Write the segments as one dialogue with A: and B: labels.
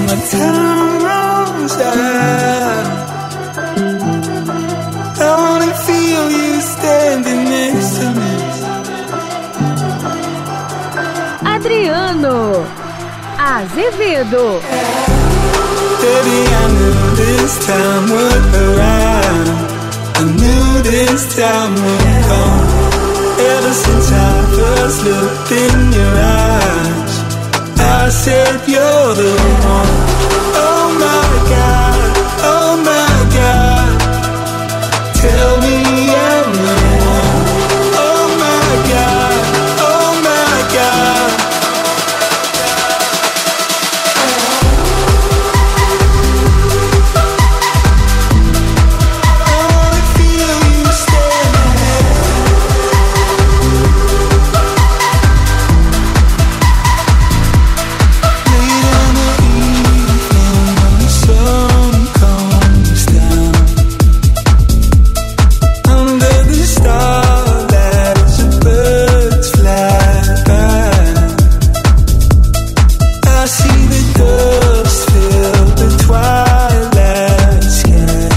A: my time runs out, I wanna feel you standing next to me.
B: Adriano Azevedo.
A: Baby, I knew this time would arrive, I knew this time would come. Ever since I first looked in your eyes, I said you're the one. Oh my God, oh my God, tell me I'm the one. Oh my God, oh my God. I wanna feel you standing there. Late in the evening when the sun comes down, under the starlight as the birds fly by, I see the dust fill the twilight sky.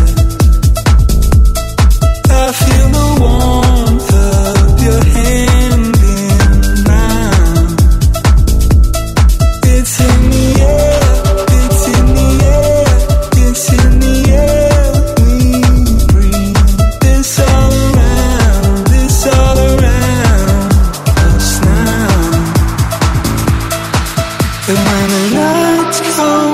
A: I feel the warmth of your hand in mine. It's in the air, it's in the air, it's in the air we breathe. This all around us now. And when the lights come